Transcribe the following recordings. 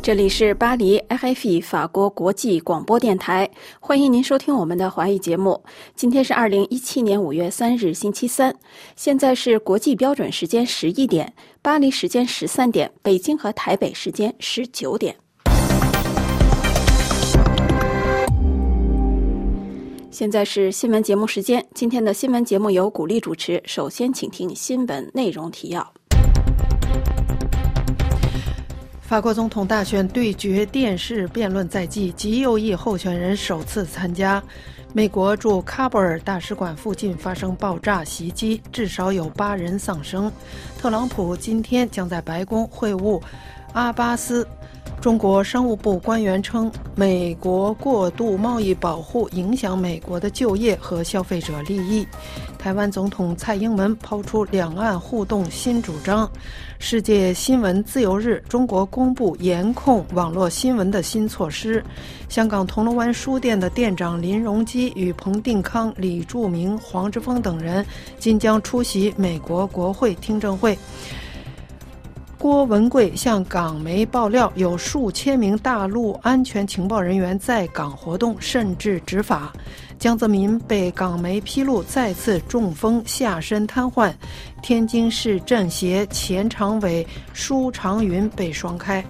这里是巴黎 RFI 法国国际广播电台，欢迎您收听我们的华语节目。今天是2017年5月3日星期三，现在是国际标准时间11点，巴黎时间13点，北京和台北时间19点。现在是新闻节目时间，今天的新闻节目由古丽主持。首先请听新闻内容提要。 法国总统大选对决电视辩论在即，极右翼候选人首次参加。美国驻喀布尔大使馆附近发生爆炸袭击，至少有8人丧生。特朗普今天将在白宫会晤阿巴斯。中国商务部官员称，美国过度贸易保护影响美国的就业和消费者利益。台湾总统蔡英文抛出两岸互动新主张。世界新闻自由日，中国公布严控网络新闻的新措施。香港铜锣湾书店的店长林荣基与彭定康、李柱铭、黄之锋等人今将出席美国国会听证会。郭文贵向港媒爆料，有数千名大陆安全情报人员在港活动，甚至执法。江泽民被港媒披露再次中风，下身瘫痪。天津市政协前常委舒长云被双开。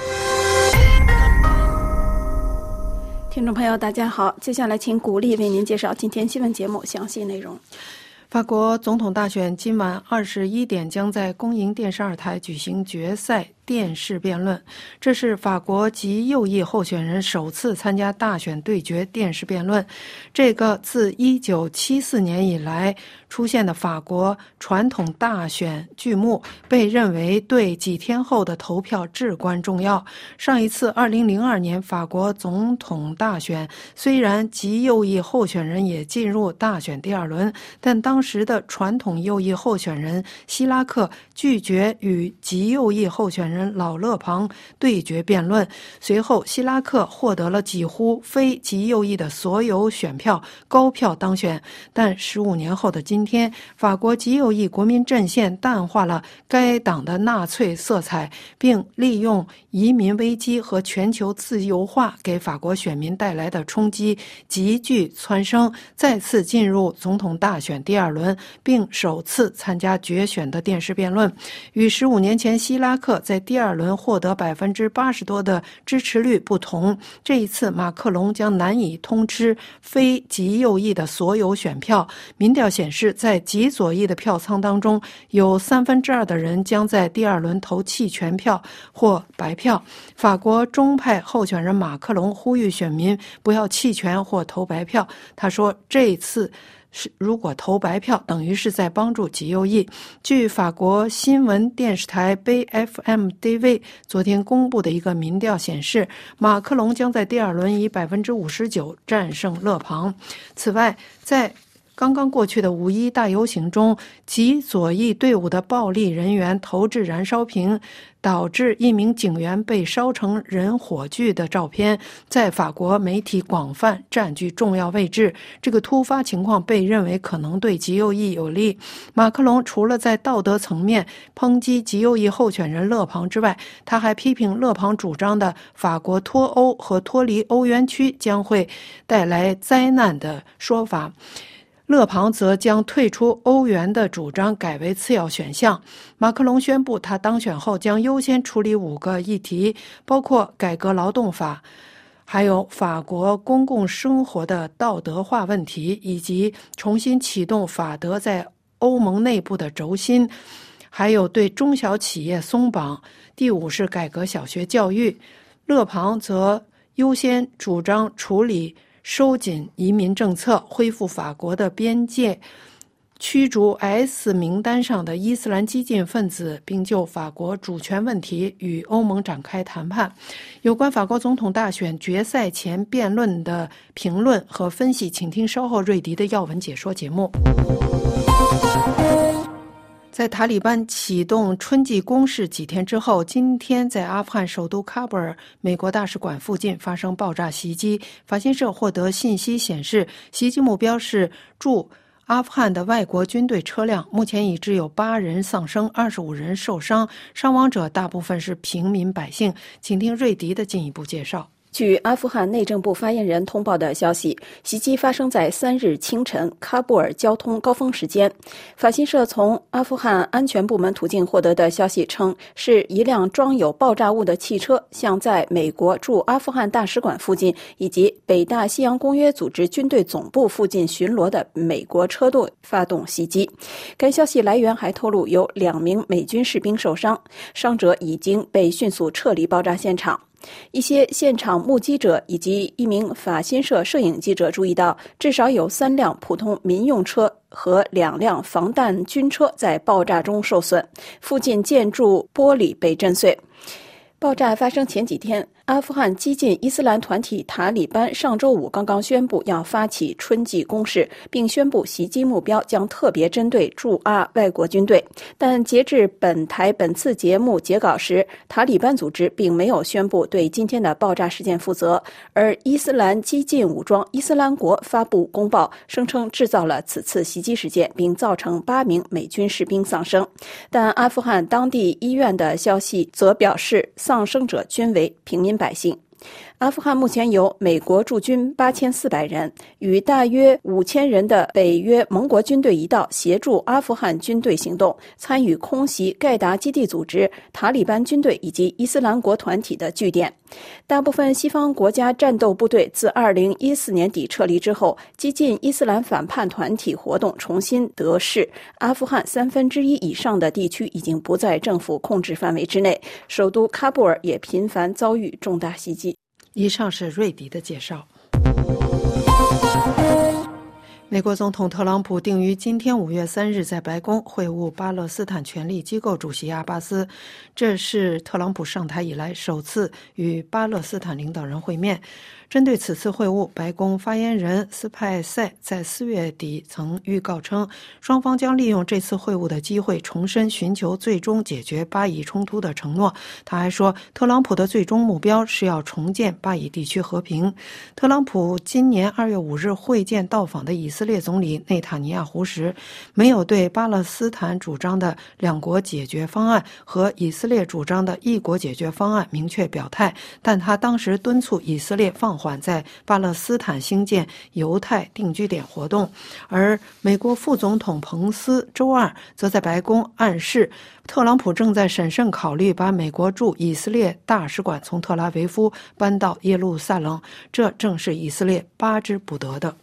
听众朋友大家好，接下来请古丽为您介绍今天新闻节目详细内容。 法国总统大选今晚21点将在公营电视2台举行决赛电视辩论，这是法国极右翼候选人首次参加大选对决电视辩论。这个自1974年以来出现的法国传统大选剧目被认为对几天后的投票至关重要。上一次2002年法国总统大选，虽然极右翼候选人也进入大选第2轮，但当时的传统右翼候选人希拉克拒绝与极右翼候选人老勒庞对决辩论。随后希拉克获得了几乎非极右翼的所有选票，高票当选。但15年后的今天，法国极右翼国民阵线淡化了该党的纳粹色彩，并利用移民危机和全球自由化给法国选民带来的冲击急剧蹿升，再次进入总统大选第2轮，并首次参加决选的电视辩论。与15年前希拉克在第2轮获得80%多的支持率不同，这一次马克龙将难以通吃非极右翼的所有选票。民调显示，在极左翼的票仓当中，有2/3的人将在第2轮投弃权票或白票。法国中派候选人马克龙呼吁选民不要弃权或投白票。他说，这一次如果投白票，等于是在帮助极右翼。据法国新闻电视台 BFM-TV 昨天公布的一个民调显示，马克龙将在第2轮以59%战胜勒庞。此外，在刚刚过去的五一大游行中，极左翼队伍的暴力人员投掷燃烧瓶，导致一名警员被烧成人火炬的照片在法国媒体广泛占据重要位置。这个突发情况被认为可能对极右翼有利。马克龙除了在道德层面抨击极右翼候选人勒庞之外，他还批评勒庞主张的法国脱欧和脱离欧元区将会带来灾难的说法。勒庞则将退出欧元的主张改为次要选项。马克龙宣布，他当选后将优先处理5个议题，包括改革劳动法，还有法国公共生活的道德化问题，以及重新启动法德在欧盟内部的轴心，还有对中小企业松绑。第5是改革小学教育。勒庞则优先主张处理收紧移民政策，恢复法国的边界，驱逐 S 名单上的伊斯兰激进分子，并就法国主权问题与欧盟展开谈判。有关法国总统大选决赛前辩论的评论和分析，请听稍后瑞迪的要闻解说节目。在塔利班启动春季攻势几天之后，今天在阿富汗首都喀布尔美国大使馆附近发生爆炸袭击。法新社获得信息显示，袭击目标是驻阿富汗的外国军队车辆，目前已知有8人丧生，25人受伤，伤亡者大部分是平民百姓。请听瑞迪的进一步介绍。 据阿富汗内政部发言人通报的消息，袭击发生在3日清晨喀布尔交通高峰时间。法新社从阿富汗安全部门途径获得的消息称，是一辆装有爆炸物的汽车向在美国驻阿富汗大使馆附近以及北大西洋公约组织军队总部附近巡逻的美国车队发动袭击。该消息来源还透露，有2名美军士兵受伤，伤者已经被迅速撤离爆炸现场。一些现场目击者以及一名法新社摄影记者注意到，至少有3辆普通民用车和2辆防弹军车在爆炸中受损，附近建筑玻璃被震碎。爆炸发生前几天，阿富汗激进伊斯兰团体塔利班上周五刚刚宣布要发起春季攻势，并宣布袭击目标将特别针对驻阿外国军队。但截至本次节目截稿时，塔利班组织并没有宣布对今天的爆炸事件负责，而伊斯兰激进武装伊斯兰国发布公报，声称制造了此次袭击事件，并造成8名美军士兵丧生。但阿富汗当地医院的消息则表示，丧生者均为平民百姓。阿富汗目前有美国驻军8400人，与大约5000人的北约盟国军队一道协助阿富汗军队行动，参与空袭盖达基地组织、塔利班军队以及伊斯兰国团体的据点。大部分西方国家战斗部队自2014年底撤离之后，激进伊斯兰反叛团体活动重新得势。阿富汗1/3以上的地区已经不在政府控制范围之内，首都喀布尔也频繁遭遇重大袭击。 以上是瑞迪的介绍。美国总统特朗普定于今天5月3日在白宫会晤巴勒斯坦权力机构主席阿巴斯，这是特朗普上台以来首次与巴勒斯坦领导人会面。针对此次会晤，白宫发言人斯派塞在4月底曾预告称，双方将利用这次会晤的机会重申寻求最终解决巴以冲突的承诺。他还说，特朗普的最终目标是要重建巴以地区和平。特朗普今年2月5日会见到访的以色列总理内塔尼亚胡时，没有对巴勒斯坦主张的2国解决方案和以色列主张的1国解决方案明确表态，但他当时敦促以色列放缓在巴勒斯坦兴建犹太定居点活动。而美国副总统彭斯周2则在白宫暗示，特朗普正在审慎考虑把美国驻以色列大使馆从特拉维夫搬到耶路撒冷，这正是以色列巴之不得的。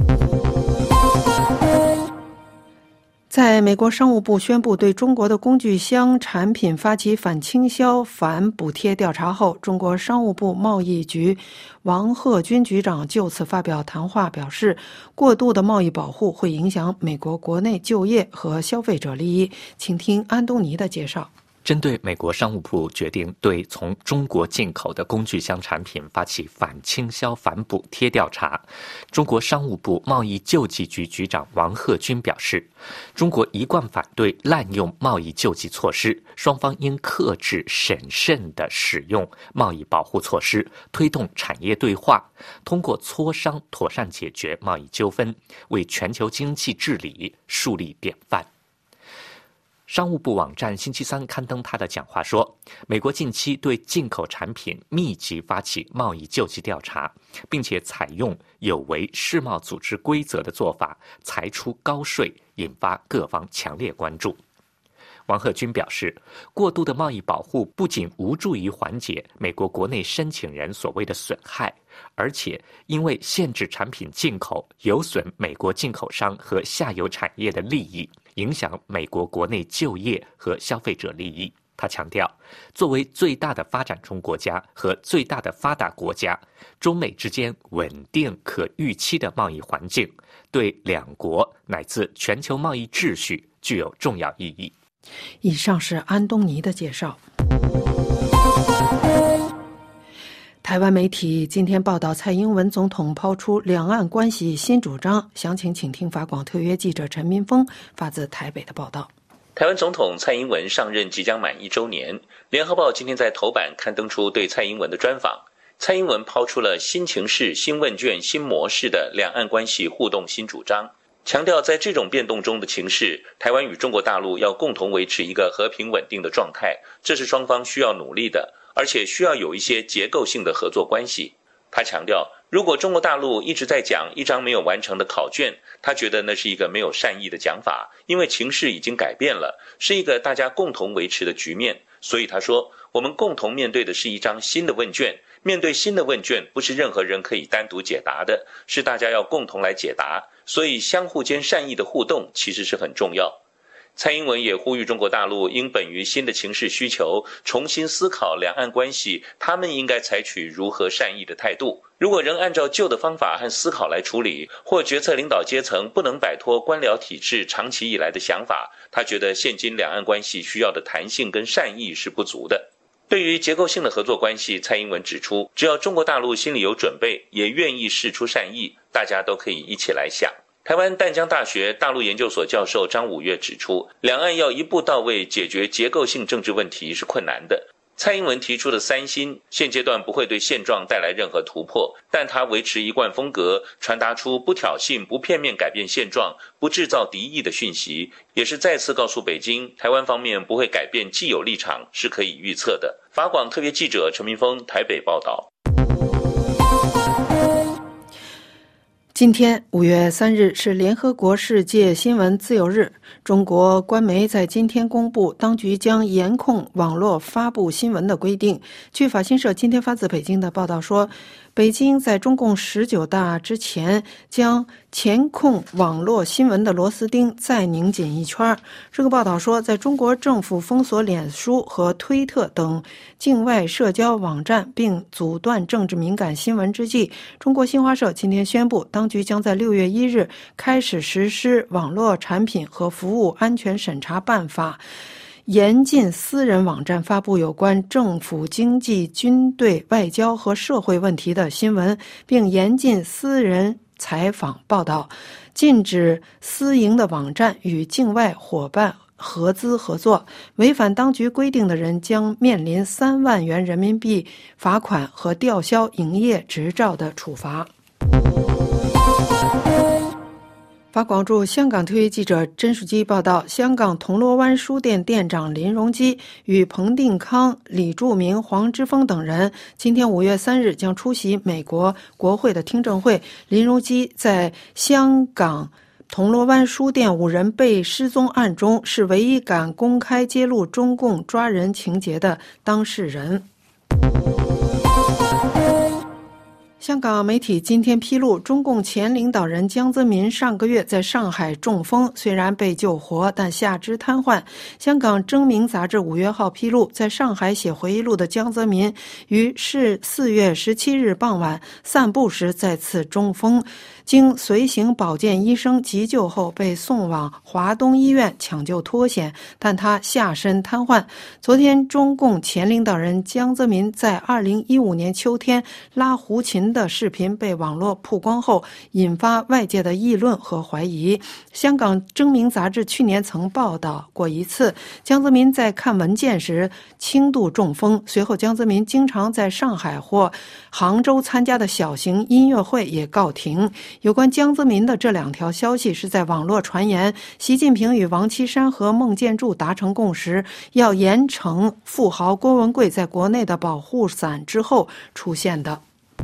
在美国商务部宣布对中国的工具箱产品发起反倾销反补贴调查后，中国商务部贸易局王鹤军局长就此发表谈话，表示过度的贸易保护会影响美国国内就业和消费者利益。请听安东尼的介绍。 针对美国商务部决定对从中国进口的工具箱产品发起反倾销反补贴调查，中国商务部贸易救济局局长王鹤军表示，中国一贯反对滥用贸易救济措施，双方应克制审慎地使用贸易保护措施，推动产业对话，通过磋商妥善解决贸易纠纷，为全球经济治理树立典范。商务部网站星期三刊登他的讲话说，美国近期对进口产品密集发起贸易救济调查，并且采用有违世贸组织规则的做法，裁出高税，引发各方强烈关注。王鹤军表示，过度的贸易保护不仅无助于缓解美国国内申请人所谓的损害，而且因为限制产品进口有损美国进口商和下游产业的利益，影响美国国内就业和消费者利益。他强调，作为最大的发展中国家和最大的发达国家，中美之间稳定可预期的贸易环境对两国乃至全球贸易秩序具有重要意义。 以上是安东尼的介绍。台湾媒体今天报道，蔡英文总统抛出两岸关系新主张，详情请听法广特约记者陈民峰发自台北的报道。 台湾总统蔡英文上任即将满1周年，联合报今天在头版刊登出对蔡英文的专访。蔡英文抛出了新情势、新问卷、新模式的两岸关系互动新主张。 强调在这种变动中的情势，台湾与中国大陆要共同维持一个和平稳定的状态，这是双方需要努力的，而且需要有一些结构性的合作关系。他强调，如果中国大陆一直在讲一张没有完成的考卷，他觉得那是一个没有善意的讲法，因为情势已经改变了，是一个大家共同维持的局面。所以他说，我们共同面对的是一张新的问卷，面对新的问卷，不是任何人可以单独解答的，是大家要共同来解答，所以相互间善意的互动其实是很重要。蔡英文也呼吁中国大陆应本于新的情势需求，重新思考两岸关系，他们应该采取如何善意的态度。如果仍按照旧的方法和思考来处理，或决策领导阶层不能摆脱官僚体制长期以来的想法，他觉得现今两岸关系需要的弹性跟善意是不足的。对于结构性的合作关系，蔡英文指出，只要中国大陆心里有准备，也愿意释出善意，大家都可以一起来想。台湾淡江大学大陆研究所教授张武岳指出，两岸要一步到位解决结构性政治问题是困难的。蔡英文提出的三新，现阶段不会对现状带来任何突破，但他维持一贯风格，传达出不挑衅、不片面改变现状、不制造敌意的讯息，也是再次告诉北京，台湾方面不会改变既有立场，是可以预测的。法广特别记者陈明峰台北报道。 今天5月3日是联合国世界新闻自由日。中国官媒在今天公布，当局将严控网络发布新闻的规定。据法新社今天发自北京的报道说，北京在中共19大之前将钳控网络新闻的螺丝钉再拧紧一圈。这个报道说，在中国政府封锁脸书和推特等境外社交网站并阻断政治敏感新闻之际，中国新华社今天宣布，当局将在6月1日开始实施网络产品和服务安全审查办法，严禁私人网站发布有关政府、经济、军队、外交和社会问题的新闻，并严禁私人采访报道，禁止私营的网站与境外伙伴合资合作，违反当局规定的人将面临3万元人民币罚款和吊销营业执照的处罚。法广驻香港特约记者甄树基报道，香港铜锣湾书店店长林荣基与彭定康、李柱铭、黄之锋等人今天5月3日将出席美国国会的听证会。林荣基在香港铜锣湾书店5人被失踪案中是唯一敢公开揭露中共抓人情节的当事人。香港媒体今天披露，中共前领导人江泽民上个月在上海中风，虽然被救活，但下肢瘫痪。香港征明杂志5月号披露，在上海写回忆录的江泽民于4月17日傍晚散步时再次中风，经随行保健医生急救后被送往华东医院抢救脱险，但他下身瘫痪。昨天，中共前领导人江泽民在2015年秋天拉胡琴的视频被网络曝光后，引发外界的议论和怀疑。香港征明杂志去年曾报道过一次，江泽民在看文件时轻度中风，随后江泽民经常在上海或杭州参加的小型音乐会也告停。有关江泽民的这2条消息是在网络传言习近平与王岐山和孟建柱达成共识，要严惩富豪郭文贵在国内的保护伞之后出现的。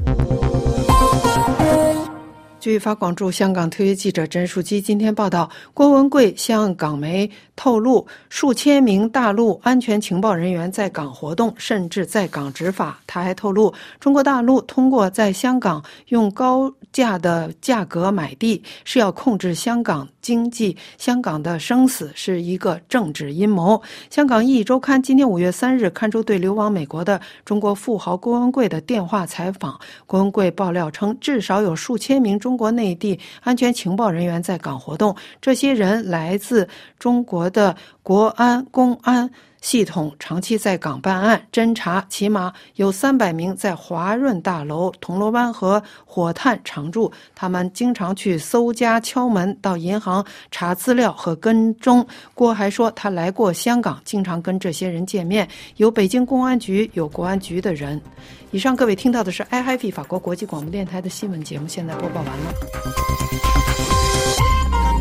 据法广驻香港特约记者甄树基今天报道，郭文贵向港媒透露，数千名大陆安全情报人员在港活动，甚至在港执法。他还透露，中国大陆通过在香港用高价的价格买地，是要控制香港经济，香港的生死是一个政治阴谋。香港一周刊今天5月3日刊出对流亡美国的中国富豪郭文贵的电话采访。郭文贵爆料称，至少有数千名中国内地安全情报人员在港活动，这些人来自中国的国安、公安系统，长期在港办案侦查，起码有300名在华润大楼、铜锣湾和火炭常驻。他们经常去搜家敲门，到银行查资料和跟踪。郭还说，他来过香港，经常跟这些人见面，有北京公安局、有国安局的人。以上各位听到的是 IFI 法国国际广播电台的新闻节目，现在播报完了。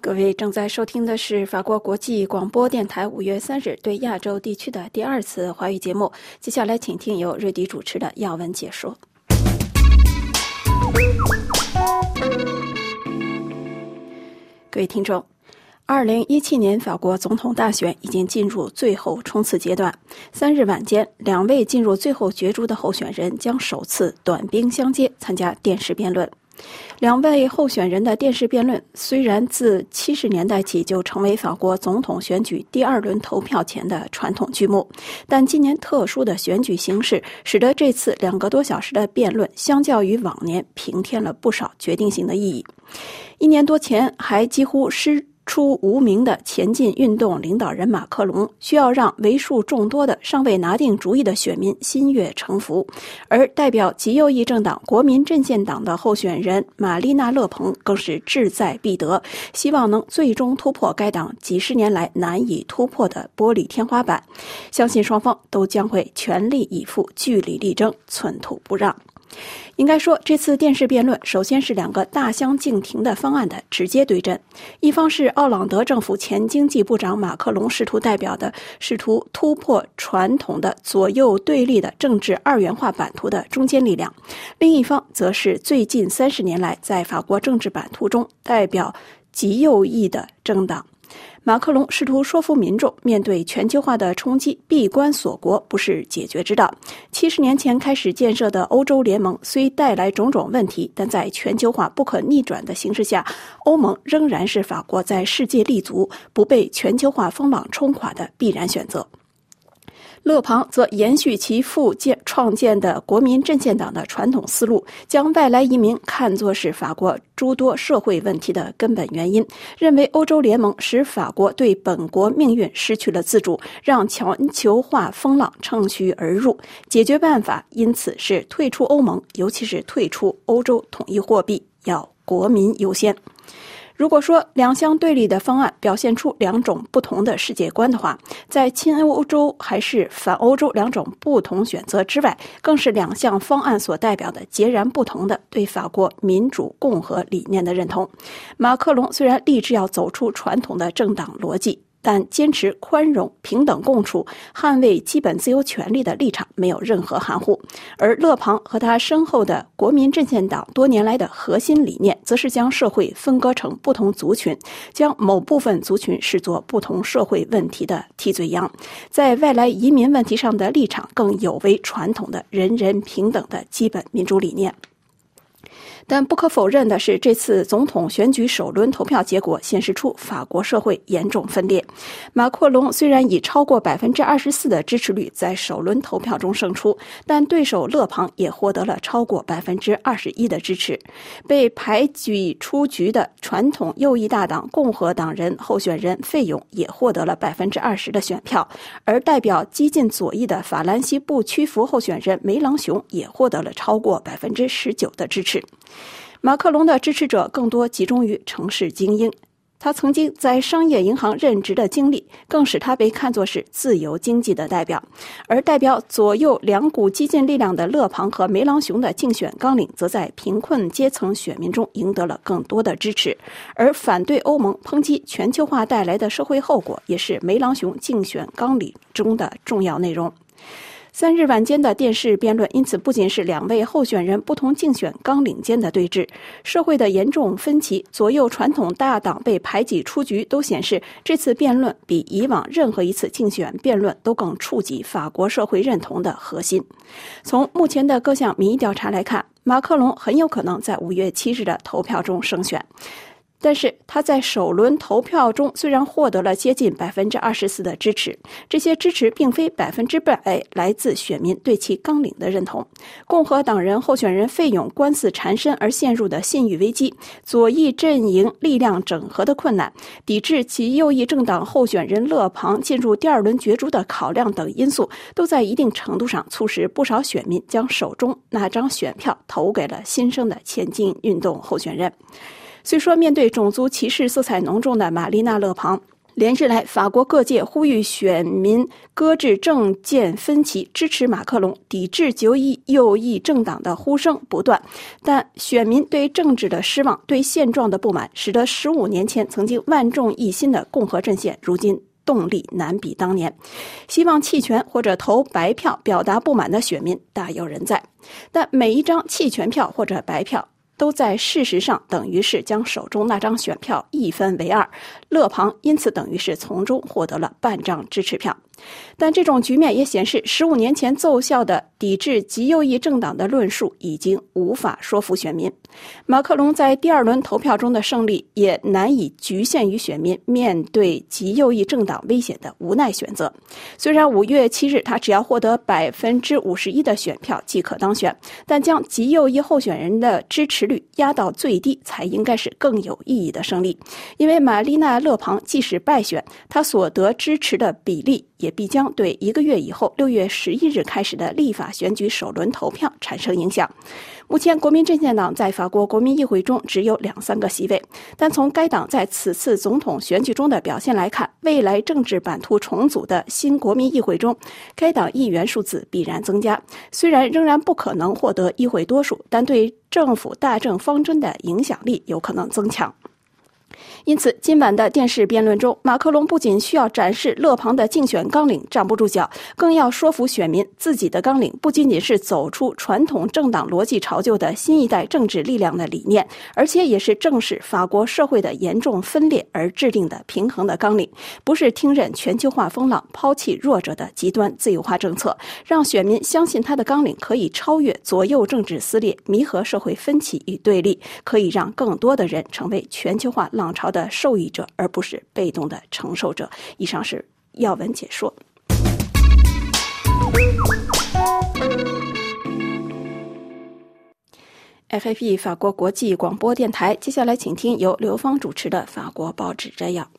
各位正在收听的是法国国际广播电台5月3日对亚洲地区的第2次华语节目。接下来请听由瑞迪主持的要闻解说。各位听众，2017年法国总统大选已经进入最后冲刺阶段。3日晚间，2位进入最后角逐的候选人将首次短兵相接参加电视辩论。2位候选人的电视辩论虽然自70年代起就成为法国总统选举第2轮投票前的传统剧目，但今年特殊的选举形势使得这次2个多小时的辩论相较于往年平添了不少决定性的意义。1年多前还几乎失出无名的前进运动领导人马克龙需要让为数众多的尚未拿定主意的选民心悦诚服，而代表极右翼政党国民阵线党的候选人玛丽娜·勒蓬更是志在必得，希望能最终突破该党几十年来难以突破的玻璃天花板。相信双方都将会全力以赴，据理力争，寸土不让。应该说，这次电视辩论首先是2个大相径庭的方案的直接对阵。一方是奥朗德政府前经济部长马克龙试图代表的试图突破传统的左右对立的政治二元化版图的中坚力量，另一方则是最近30年来在法国政治版图中代表极右翼的政党。马克龙试图说服民众，面对全球化的冲击，闭关锁国不是解决之道。70年前开始建设的欧洲联盟虽带来种种问题，但在全球化不可逆转的形势下，欧盟仍然是法国在世界立足、不被全球化风浪冲垮的必然选择。勒庞则延续其父创建的国民阵线党的传统思路，将外来移民看作是法国诸多社会问题的根本原因，认为欧洲联盟使法国对本国命运失去了自主，让全球化风浪乘虚而入。解决办法因此是退出欧盟，尤其是退出欧洲统一货币，要国民优先。如果说2相对立的方案表现出2种不同的世界观的话，在亲欧洲还是反欧洲2种不同选择之外，更是2项方案所代表的截然不同的对法国民主共和理念的认同。马克龙虽然立志要走出传统的政党逻辑，但坚持宽容、平等共处、捍卫基本自由权利的立场没有任何含糊，而勒庞和他身后的国民阵线党多年来的核心理念，则是将社会分割成不同族群，将某部分族群视作不同社会问题的替罪羊，在外来移民问题上的立场更有违传统的人人平等的基本民主理念。但不可否认的是，这次总统选举首轮投票结果显示出法国社会严重分裂。马克龙虽然以超过 24% 的支持率在首轮投票中胜出，但对手勒庞也获得了超过 21% 的支持。被排挤出局的传统右翼大党共和党人候选人费勇也获得了 20% 的选票，而代表激进左翼的法兰西不屈服候选人梅朗雄也获得了超过 19% 的支持。马克龙的支持者更多集中于城市精英，他曾经在商业银行任职的经历更使他被看作是自由经济的代表，而代表左右2股激进力量的勒庞和梅朗雄的竞选纲领则在贫困阶层选民中赢得了更多的支持，而反对欧盟、抨击全球化带来的社会后果也是梅朗雄竞选纲领中的重要内容。3日晚间的电视辩论因此不仅是2位候选人不同竞选纲领间的对峙，社会的严重分歧、左右传统大党被排挤出局都显示，这次辩论比以往任何一次竞选辩论都更触及法国社会认同的核心。从目前的各项民意调查来看，马克龙很有可能在5月7日的投票中胜选。但是他在首轮投票中虽然获得了接近 24% 的支持，这些支持并非100%来自选民对其纲领的认同。共和党人候选人费勇官司缠身而陷入的信誉危机，左翼阵营力量整合的困难，抵制其右翼政党候选人勒庞进入第2轮角逐的考量等因素，都在一定程度上促使不少选民将手中那张选票投给了新生的前进运动候选人。虽说面对种族歧视色彩浓重的玛丽娜·勒庞， 连日来，法国各界呼吁选民搁置政见分歧，支持马克龙，抵制极右翼政党的呼声不断。但选民对政治的失望、对现状的不满，使得15年前曾经万众一心的共和阵线，如今动力难比当年。希望弃权或者投白票表达不满的选民大有人在，但每一张弃权票或者白票都在事实上等于是将手中那张选票一分为二，勒庞因此等于是从中获得了半张支持票。但这种局面也显示，15年前奏效的抵制极右翼政党的论述已经无法说服选民。马克龙在第2轮投票中的胜利也难以局限于选民面对极右翼政党危险的无奈选择。虽然5月7日他只要获得51%的选票即可当选，但将极右翼候选人的支持率压到最低才应该是更有意义的胜利。因为玛丽娜·勒庞即使败选，他所得支持的比例也必将对1个月以后6月11日开始的立法选举首轮投票产生影响。目前国民阵线党在法国国民议会中只有2-3个席位，但从该党在此次总统选举中的表现来看，未来政治版图重组的新国民议会中，该党议员数字必然增加。虽然仍然不可能获得议会多数，但对政府大政方针的影响力有可能增强。因此，今晚的电视辩论中，马克龙不仅需要展示勒庞的竞选纲领站不住脚，更要说服选民自己的纲领不仅仅是走出传统政党逻辑潮旧的新一代政治力量的理念，而且也是正视法国社会的严重分裂而制定的平衡的纲领，不是听任全球化风浪抛弃弱者的极端自由化政策，让选民相信他的纲领可以超越左右政治撕裂，弥合社会分歧与对立，可以让更多的人成为全球化浪潮的受益者，而不是被动的承受者。以上是要闻解说。FFE 法国国际广播电台，接下来请听由刘芳主持的法国报纸摘要。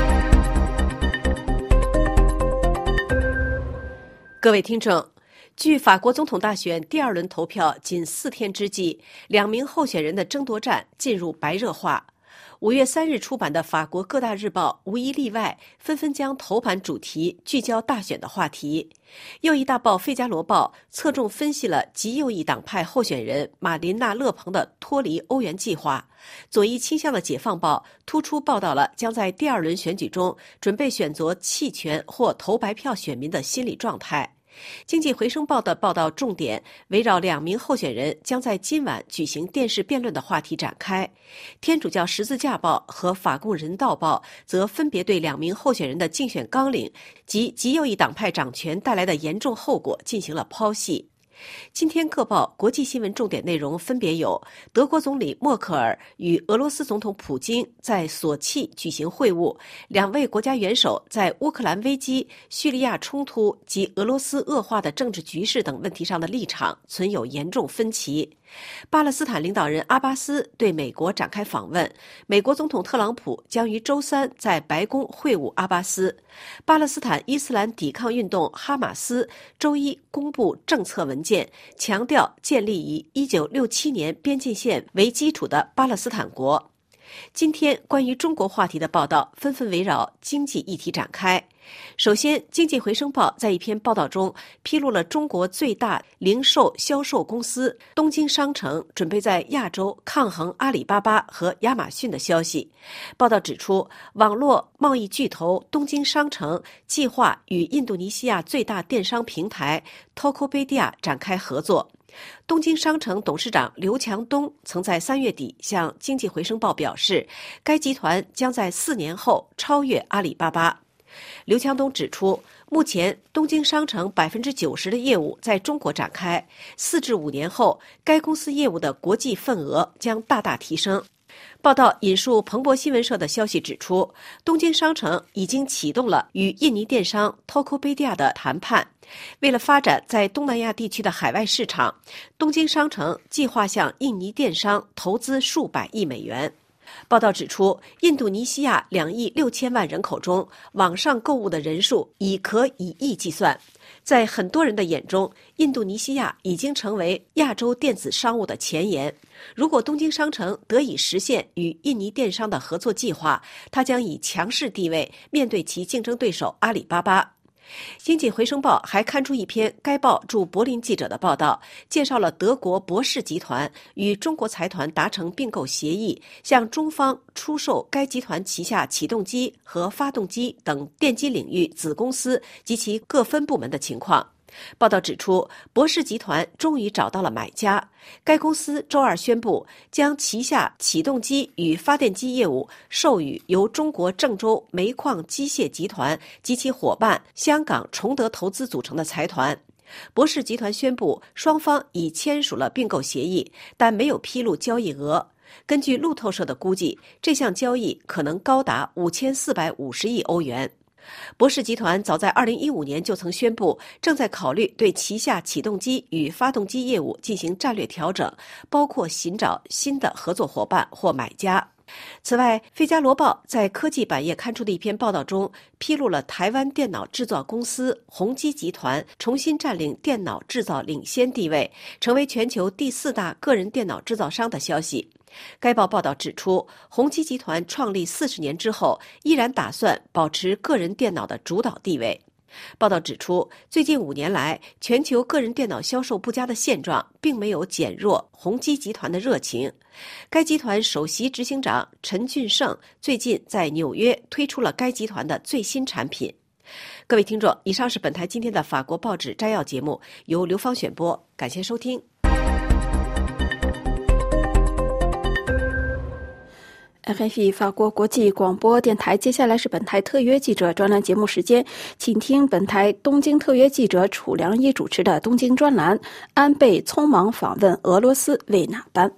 各位听众，距法国总统大选第2轮投票仅4天之际，2名候选人的争夺战进入白热化。5月3日出版的法国各大日报无一例外纷纷将头版主题聚焦大选的话题。右翼大报《费加罗报》侧重分析了极右翼党派候选人玛琳娜·勒庞的脱离欧元计划。左翼倾向的《解放报》突出报道了将在第2轮选举中准备选择弃权或投白票选民的心理状态。经济回声报的报道重点围绕2名候选人将在今晚举行电视辩论的话题展开。天主教十字架报和法共人道报则分别对2名候选人的竞选纲领及极右翼党派掌权带来的严重后果进行了剖析。今天各报国际新闻重点内容分别有：德国总理默克尔与俄罗斯总统普京在索契举行会晤，2位国家元首在乌克兰危机、叙利亚冲突及俄罗斯恶化的政治局势等问题上的立场存有严重分歧。巴勒斯坦领导人阿巴斯对美国展开访问，美国总统特朗普将于周3在白宫会晤阿巴斯。巴勒斯坦伊斯兰抵抗运动哈马斯周1公布政策文件，强调建立以1967年边境线为基础的巴勒斯坦国。今天关于中国话题的报道纷纷围绕经济议题展开。首先，经济回声报在一篇报道中披露了中国最大零售销售公司东京商城准备在亚洲抗衡阿里巴巴和亚马逊的消息。报道指出，网络贸易巨头东京商城计划与印度尼西亚最大电商平台 Tokopedia 展开合作。东京商城董事长刘强东曾在3月底向经济回声报表示，该集团将在4年后超越阿里巴巴。刘强东指出，目前东京商城90%的业务在中国展开，4至5年后，该公司业务的国际份额将大大提升。报道引述彭博新闻社的消息指出，东京商城已经启动了与印尼电商 Tokopedia 的谈判。为了发展在东南亚地区的海外市场，东京商城计划向印尼电商投资数百亿美元。 报道指出，印度尼西亚2亿6千万人口中，网上购物的人数可以亿计算。在很多人的眼中，印度尼西亚已经成为亚洲电子商务的前沿。如果东京商城得以实现与印尼电商的合作计划，它将以强势地位面对其竞争对手阿里巴巴。经济回声报还刊出一篇该报驻柏林记者的报道，介绍了德国博世集团与中国财团达成并购协议，向中方出售该集团旗下启动机和发动机等电机领域子公司及其各分部门的情况。报道指出，博世集团终于找到了买家。该公司周二宣布，将旗下启动机与发电机业务授予由中国郑州煤矿机械集团及其伙伴香港崇德投资组成的财团。博世集团宣布，双方已签署了并购协议，但没有披露交易额。根据路透社的估计，这项交易可能高达5450亿欧元。博世集团早在2015年就曾宣布，正在考虑对旗下启动机与发动机业务进行战略调整，包括寻找新的合作伙伴或买家。此外，《费加罗报》在科技版页刊出的一篇报道中，披露了台湾电脑制造公司宏基集团重新占领电脑制造领先地位，成为全球第4大个人电脑制造商的消息。该报报道指出，宏基集团创立40年之后，依然打算保持个人电脑的主导地位。报道指出，最近5年来，全球个人电脑销售不佳的现状并没有减弱宏基集团的热情。该集团首席执行长陈俊胜最近在纽约推出了该集团的最新产品。各位听众，以上是本台今天的法国报纸摘要节目，由刘芳选播，感谢收听。 RFI 法国国际广播电台，接下来是本台特约记者专栏节目时间，请听本台东京特约记者楚良一主持的东京专栏，安倍匆忙访问俄罗斯为哪般？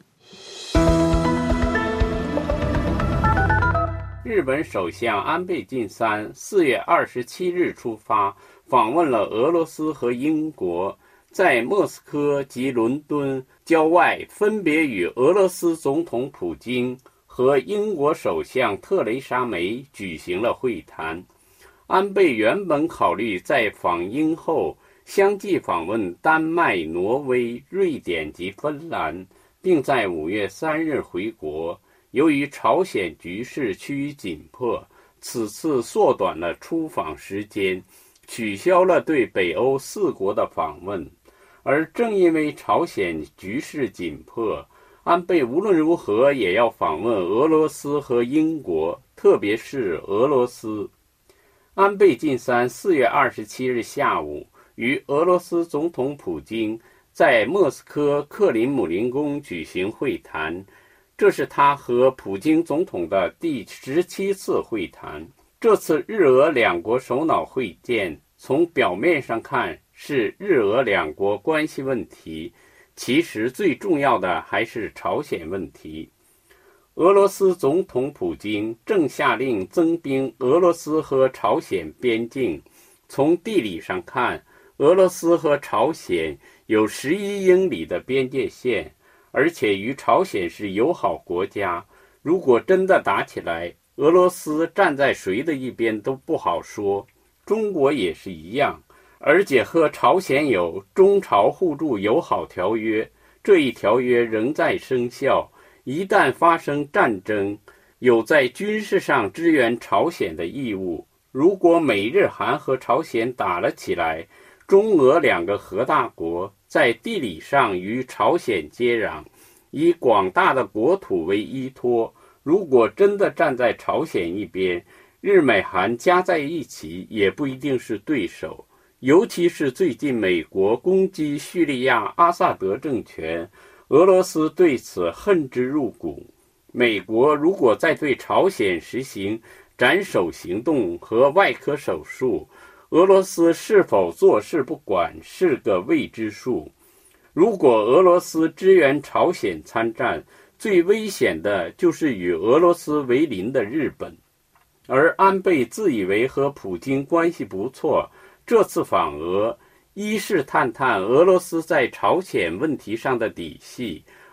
日本首相安倍晋三4月27日出发，访问了俄罗斯和英国，在莫斯科及伦敦郊外分别与俄罗斯总统普京和英国首相特蕾莎梅举行了会谈。安倍原本考虑在访英后相继访问丹麦、挪威、瑞典及芬兰，并在5月3日回国。由于朝鲜局势趋于紧迫，此次缩短了出访时间，取消了对北欧4国的访问。而正因为朝鲜局势紧迫，安倍无论如何也要访问俄罗斯和英国，特别是俄罗斯。安倍晋三4月27日下午与俄罗斯总统普京在莫斯科克林姆林宫举行会谈，这是他和普京总统的第17次会谈。这次日俄两国首脑会见，从表面上看是日俄两国关系问题，其实最重要的还是朝鲜问题。俄罗斯总统普京正下令增兵俄罗斯和朝鲜边境。从地理上看，俄罗斯和朝鲜有11英里的边界线，而且与朝鲜是友好国家。如果真的打起来，俄罗斯站在谁的一边都不好说。中国也是一样，而且和朝鲜有中朝互助友好条约，这一条约仍在生效。一旦发生战争，有在军事上支援朝鲜的义务。如果美日韩和朝鲜打了起来，中俄两个核大国在地理上与朝鲜接壤，以广大的国土为依托。如果真的站在朝鲜一边，日美韩加在一起也不一定是对手。尤其是最近美国攻击叙利亚阿萨德政权，俄罗斯对此恨之入骨。美国如果再对朝鲜实行斩首行动和外科手术，俄罗斯是否坐视不管是个未知数。如果俄罗斯支援朝鲜参战，最危险的就是与俄罗斯为邻的日本。而安倍自以为和普京关系不错，这次访俄，一是探探俄罗斯在朝鲜问题上的底细，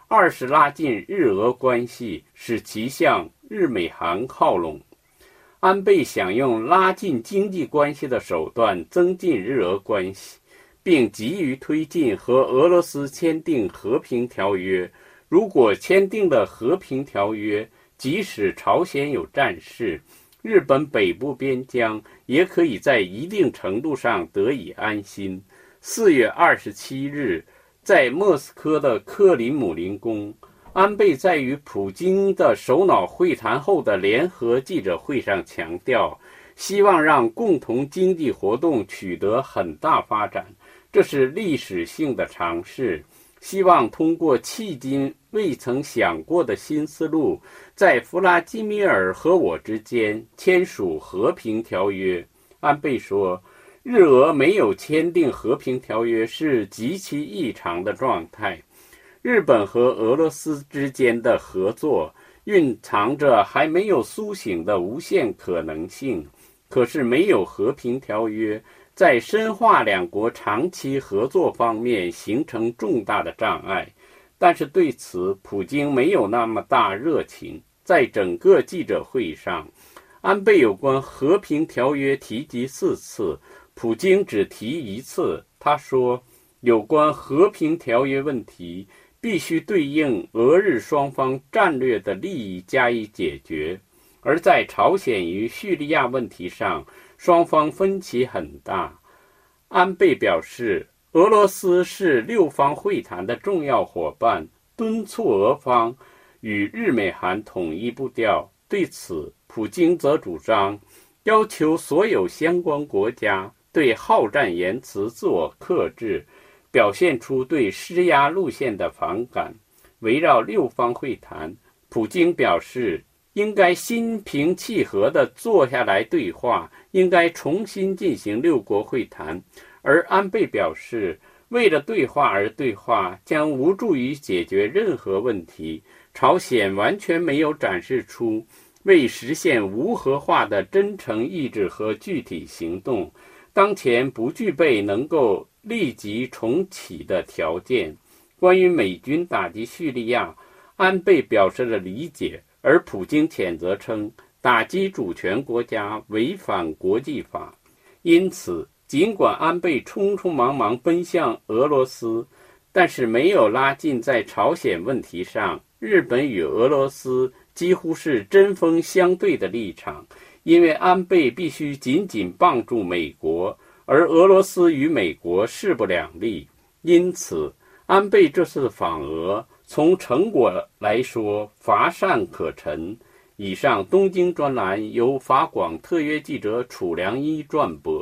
二是拉近日俄关系，使其向日美韩靠拢。安倍想用拉近经济关系的手段增进日俄关系，并急于推进和俄罗斯签订和平条约。如果签订了和平条约，即使朝鲜有战事，日本北部边疆也可以在一定程度上得以安心。4月27日，在莫斯科的克林姆林宫，安倍在与普京的首脑会谈后的联合记者会上强调，希望让共同经济活动取得很大发展，这是历史性的尝试，希望通过迄今未曾想过的新思路，在弗拉基米尔和我之间签署和平条约。安倍说，日俄没有签订和平条约是极其异常的状态。日本和俄罗斯之间的合作蕴藏着还没有苏醒的无限可能性，可是没有和平条约，在深化两国长期合作方面形成重大的障碍。但是对此，普京没有那么大热情。在整个记者会上，安倍有关和平条约提及4次，普京只提1次。他说，有关和平条约问题必须对应俄日双方战略的利益加以解决，而在朝鲜与叙利亚问题上，双方分歧很大。安倍表示，俄罗斯是6方会谈的重要伙伴，敦促俄方与日美韩统一步调。对此，普京则主张要求所有相关国家对好战言辞自我克制，表现出对施压路线的反感。围绕6方会谈，普京表示应该心平气和地坐下来对话，应该重新进行6国会谈。而安倍表示，为了对话而对话将无助于解决任何问题。朝鲜完全没有展示出为实现无核化的真诚意志和具体行动，当前不具备能够立即重启的条件。关于美军打击叙利亚，安倍表示了理解，而普京谴责称打击主权国家违反国际法。因此，尽管安倍匆匆忙忙奔向俄罗斯，但是没有拉近在朝鲜问题上日本与俄罗斯几乎是针锋相对的立场，因为安倍必须紧紧帮助美国，而俄罗斯与美国势不两立。因此，安倍这次访俄从成果来说乏善可陈。以上东京专栏由法广特约记者楚良一撰播。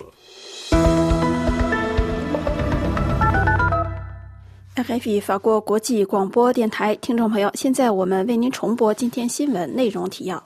RFI 法国国际广播电台听众朋友，现在我们为您重播今天新闻内容提要。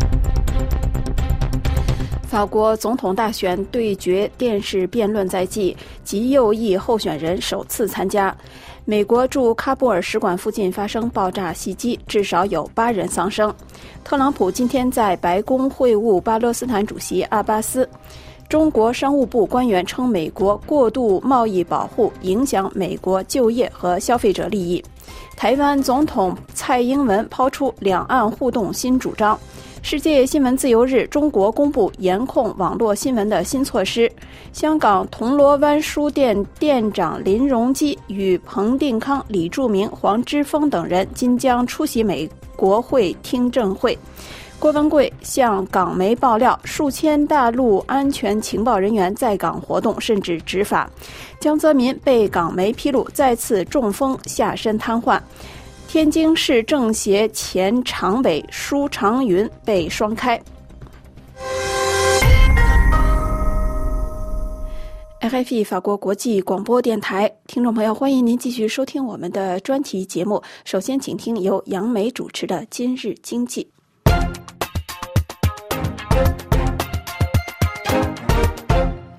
法国总统大选对决电视辩论在即，极右翼候选人首次参加。美国驻喀布尔使馆附近发生爆炸袭击，至少有8人丧生。特朗普今天在白宫会晤巴勒斯坦主席阿巴斯。中国商务部官员称，美国过度贸易保护影响美国就业和消费者利益。台湾总统蔡英文抛出两岸互动新主张。世界新闻自由日，中国公布严控网络新闻的新措施。香港铜锣湾书店店长林荣基与彭定康、李柱铭、黄之锋等人今将出席美国会听证会。郭文贵向港媒爆料，数千大陆安全情报人员在港活动，甚至执法。江泽民被港媒披露再次中风，下身瘫痪。天津市政协前常委舒长云被双开。RFI 法国国际广播电台听众朋友，欢迎您继续收听我们的专题节目。首先请听由杨梅主持的今日经济。听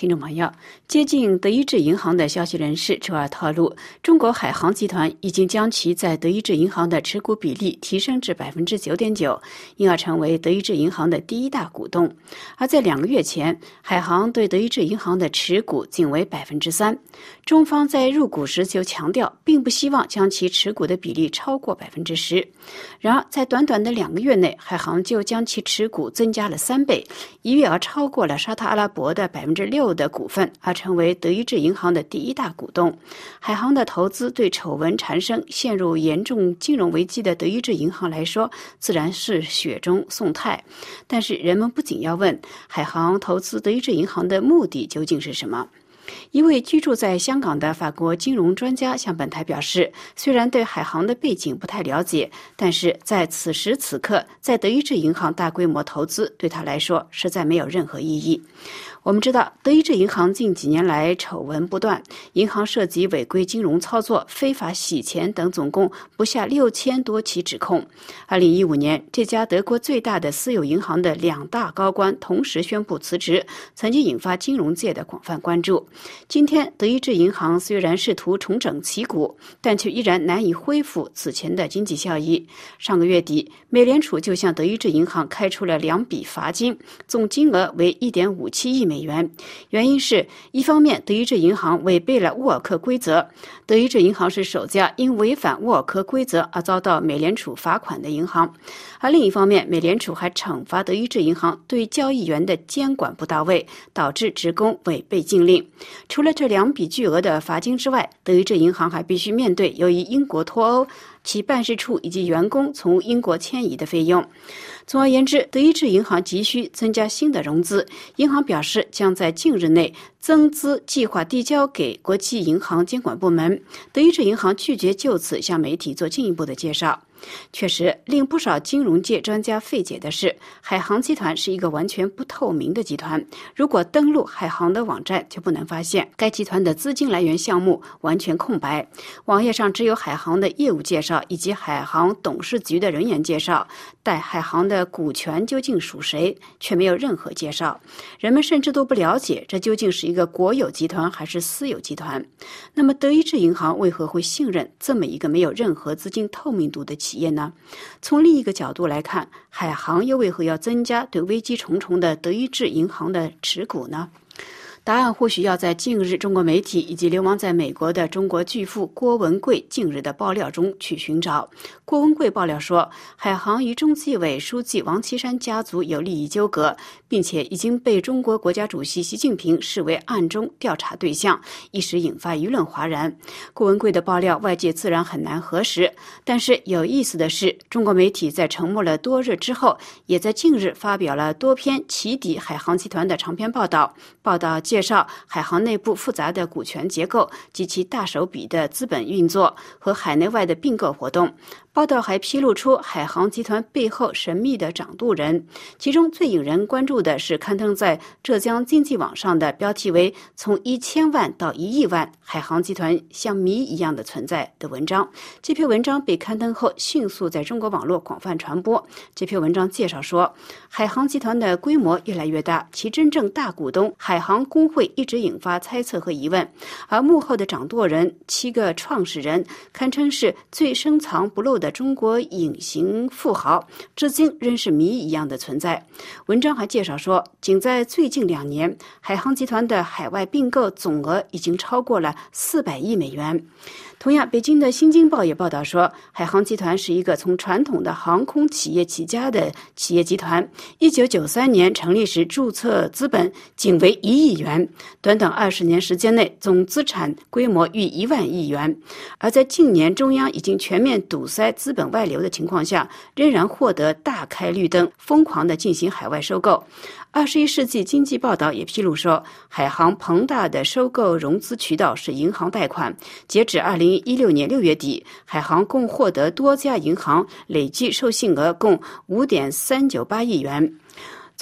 听众朋友，接近德意志银行的消息人士周二透露，中国海航集团已经将其在德意志银行的持股比例提升至 9.9%， 因而成为德意志银行的第一大股东。而在2个月前，海航对德意志银行的持股仅为 3%。中方在入股时就强调，并不希望将其持股的比例超过 10%。然而，在短短的2个月内，海航就将其持股增加了3倍，一跃而超过了沙特阿拉伯的 6% 的股份，而成为德意志银行的第一大股东。海航的投资对丑闻缠身、陷入严重金融危机的德意志银行来说，自然是雪中送炭。但是人们不仅要问，海航投资德意志银行的目的究竟是什么？一位居住在香港的法国金融专家向本台表示，虽然对海航的背景不太了解，但是在此时此刻，在德意志银行大规模投资对他来说实在没有任何意义。我们知道，德意志银行近几年来丑闻不断，银行涉及违规金融操作、非法洗钱等，总共不下6000多起指控。2015年，这家德国最大的私有银行的2大高官同时宣布辞职，曾经引发金融界的广泛关注。今天，德意志银行虽然试图重整旗鼓，但却依然难以恢复此前的经济效益。上个月底，美联储就向德意志银行开出了2笔罚金，总金额为1.57亿美元。原因是，一方面德意志银行违背了沃尔克规则，德意志银行是首家因违反沃尔克规则而遭到美联储罚款的银行；而另一方面，美联储还惩罚德意志银行对交易员的监管不到位，导致职工违背禁令。除了这2笔巨额的罚金之外，德意志银行还必须面对由于英国脱欧，其办事处以及员工从英国迁移的费用。总而言之，德意志银行急需增加新的融资，银行表示将在近日内增资计划递交给国际银行监管部门。德意志银行拒绝就此向媒体做进一步的介绍。确实，令不少金融界专家费解的是，海航集团是一个完全不透明的集团。如果登录海航的网站，就不难发现该集团的资金来源项目完全空白，网页上只有海航的业务介绍以及海航董事局的人员介绍，但海航的股权究竟属谁，却没有任何介绍。人们甚至都不了解这究竟是一个国有集团还是私有集团。那么，德意志银行为何会信任这么一个没有任何资金透明度的企业呢？从另一个角度来看，海航又为何要增加对危机重重的德意志银行的持股呢？答案或许要在近日中国媒体以及流亡在美国的中国巨富郭文贵近日的爆料中去寻找。郭文贵爆料说，海航与中纪委书记王岐山家族有利益纠葛，并且已经被中国国家主席习近平视为暗中调查对象，一时引发舆论哗然。郭文贵的爆料外界自然很难核实，但是有意思的是，中国媒体在沉默了多日之后，也在近日发表了多篇起底海航集团的长篇报道，介绍海航内部复杂的股权结构及其大手笔的资本运作和海内外的并购活动。报道还披露出海航集团背后神秘的掌舵人，其中最引人关注的是刊登在浙江经济网上的标题为“从1000万到1亿万，海航集团像谜一样的存在”的文章。这篇文章被刊登后，迅速在中国网络广泛传播。这篇文章介绍说，海航集团的规模越来越大，其真正大股东海航工会一直引发猜测和疑问，而幕后的掌舵人7个创始人堪称是最深藏不露的中国隐形富豪，至今仍是谜一样的存在。文章还介绍说，仅在最近2年，海航集团的海外并购总额已经超过了400亿美元。同样，北京的《新京报》也报道说，海航集团是一个从传统的航空企业起家的企业集团。1993年成立时，注册资本仅为1亿元，短短20年时间内，总资产规模逾1万亿元。而在近年中央已经全面堵塞资本外流的情况下，仍然获得大开绿灯，疯狂地进行海外收购。21世纪经济报道也披露说，海航庞大的收购融资渠道是银行贷款。截止2016年6月底，海航共获得多家银行累计授信额共5.398亿元。